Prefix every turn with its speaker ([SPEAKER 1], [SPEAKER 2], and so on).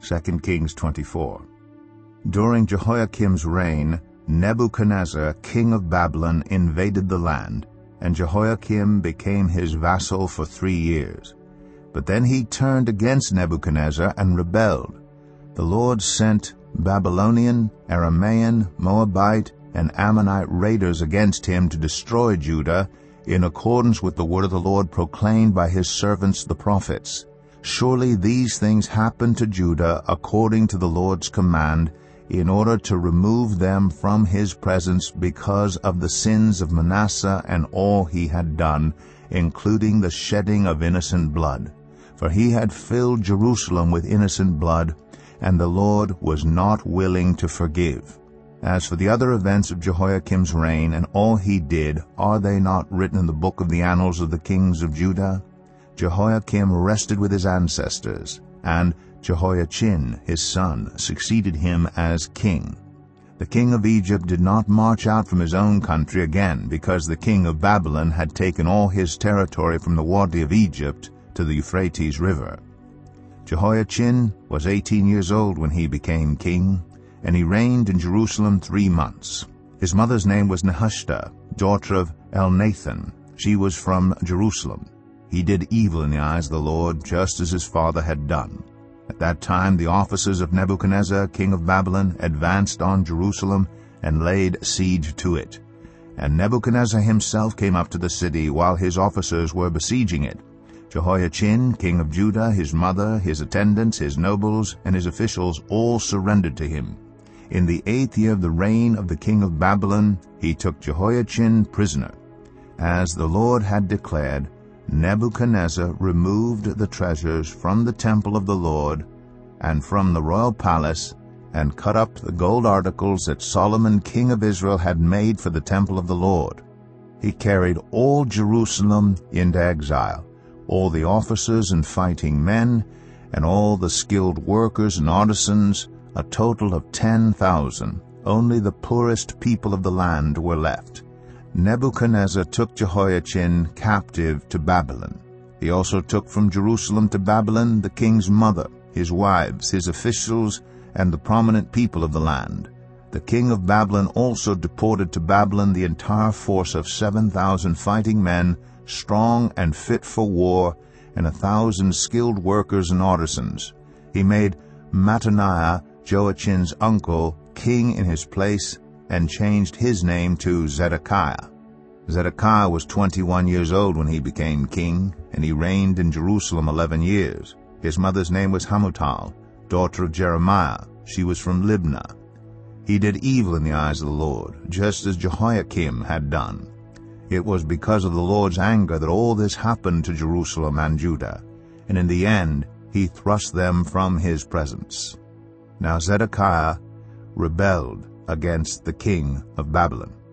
[SPEAKER 1] 2 Kings 24. During Jehoiakim's reign, Nebuchadnezzar, king of Babylon, invaded the land, and Jehoiakim became his vassal for 3 years. But then he turned against Nebuchadnezzar and rebelled. The Lord sent Babylonian, Aramaean, Moabite, and Ammonite raiders against him to destroy Judah, in accordance with the word of the Lord proclaimed by his servants the prophets. Surely these things happened to Judah according to the Lord's command, in order to remove them from his presence because of the sins of Manasseh and all he had done, including the shedding of innocent blood. For he had filled Jerusalem with innocent blood, and the Lord was not willing to forgive. As for the other events of Jehoiakim's reign and all he did, are they not written in the book of the annals of the kings of Judah? Jehoiakim rested with his ancestors, and Jehoiachin, his son, succeeded him as king. The king of Egypt did not march out from his own country again, because the king of Babylon had taken all his territory from the Wadi of Egypt to the Euphrates River. Jehoiachin was 18 years old when he became king, and he reigned in Jerusalem 3 months. His mother's name was Nehushta, daughter of Elnathan. She was from Jerusalem. He did evil in the eyes of the Lord, just as his father had done. At that time the officers of Nebuchadnezzar, king of Babylon, advanced on Jerusalem and laid siege to it. And Nebuchadnezzar himself came up to the city while his officers were besieging it. Jehoiachin, king of Judah, his mother, his attendants, his nobles, and his officials all surrendered to him. In the 8th year of the reign of the king of Babylon, he took Jehoiachin prisoner. As the Lord had declared, Nebuchadnezzar removed the treasures from the temple of the Lord and from the royal palace, and cut up the gold articles that Solomon king of Israel had made for the temple of the Lord. He carried all Jerusalem into exile, all the officers and fighting men, and all the skilled workers and artisans, a total of 10,000. Only the poorest people of the land were left. Nebuchadnezzar took Jehoiachin captive to Babylon. He also took from Jerusalem to Babylon the king's mother, his wives, his officials, and the prominent people of the land. The king of Babylon also deported to Babylon the entire force of 7,000 fighting men, strong and fit for war, and 1,000 skilled workers and artisans. He made Mattaniah, Joachin's uncle, king in his place, and changed his name to Zedekiah. Zedekiah was 21 years old when he became king, and he reigned in Jerusalem 11 years. His mother's name was Hamutal, daughter of Jeremiah. She was from Libnah. He did evil in the eyes of the Lord, just as Jehoiakim had done. It was because of the Lord's anger that all this happened to Jerusalem and Judah, and in the end he thrust them from his presence. Now Zedekiah rebelled against the king of Babylon.